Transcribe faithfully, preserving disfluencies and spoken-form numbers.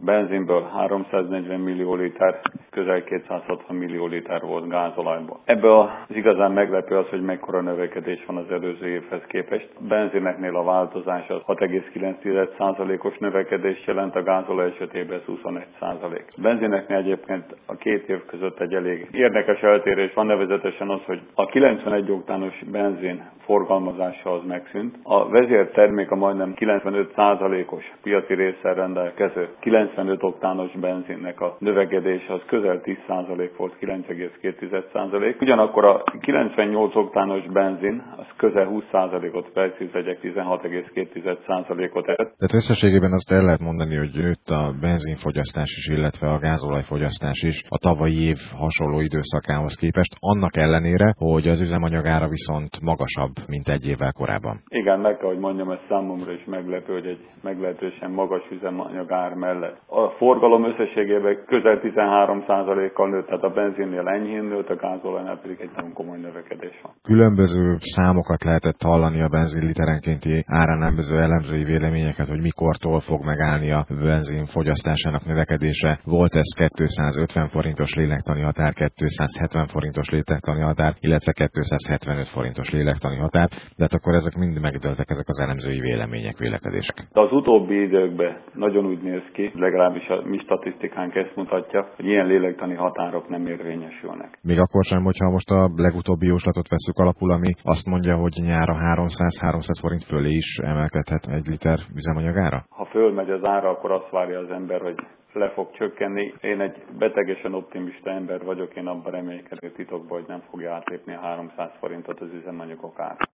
benzinből háromszáznegyven millió liter, közel kétszázhatvan millió liter volt gázolajból. Ebből az igazán meglepő az, hogy mekkora növekedés van az előző évhez képest. A benzineknél a változás az hat egész kilenc százalékos növekedést jelent, a gázolaj esetében ez huszonegy százalék. A benzineknél egyébként a két év között egy elég érdekes eltérés van, nevezetesen az, hogy a kilencvenegy oktános benzin forgalmazása az megszűnt. A vezértermék a majdnem kilencvenöt százalékos piaci résszel rendelkező kilencvenöt oktános benzinnek a növekedése az közel tíz százalék volt, kilenc egész két százalék. Ugyanakkor a kilencvennyolc oktános benzin az közel húsz százalékot, precíz tizenhat egész két százalékot tett. Tehát összességében azt el lehet mondani, hogy nőtt a benzinfogyasztás is, illetve a gázolajfogyasztás is a tavalyi év hasonló időszakához képest, annak ellenére, hogy az üzemanyagára viszont magasabb, mint egy évvel korábban. Igen, meg kell, hogy mondjam, ez számomra is meglepő, hogy egy meglehetősen magas üzemanyagár mellett. A forgalom összességében közel tizenhárom százalékkal nőtt, tehát a benzinnél enyhén nőtt, a gázolajnál pedig egy nagyon komoly növekedés van. Különböző számokat lehetett hallani a benzin literenkénti árán, különböző elemzői véleményeket, hogy mikortól fog megállni a benzin fogyasztásának növekedése. Volt ez kétszázötven forintos lélektani határ, kétszázhetven forintos lélektani határ, illetve kétszázhetvenöt forintos lélektani határ, de hát akkor ezek mind megdőltek, ezek az elemzői vélemények, vélekedések. De az utóbbi időkben nagyon úgy néz ki, legalábbis a mi statisztikánk ezt mutatja, hogy ilyen lélektani határok nem érvényesülnek. Még akkor sem, hogyha most a legutóbbi jóslatot veszük alapul, ami azt mondja, hogy nyára háromszáz-háromszáz forint fölé is emelkedhet egy liter üzemanyagára? Ha fölmegy az ára, akkor azt várja az ember, hogy le fog csökkenni. Én egy betegesen optimista ember vagyok, én abban reménykedő titokban, hogy nem fogja átlépni a háromszáz forintot az üzemanyagok ára.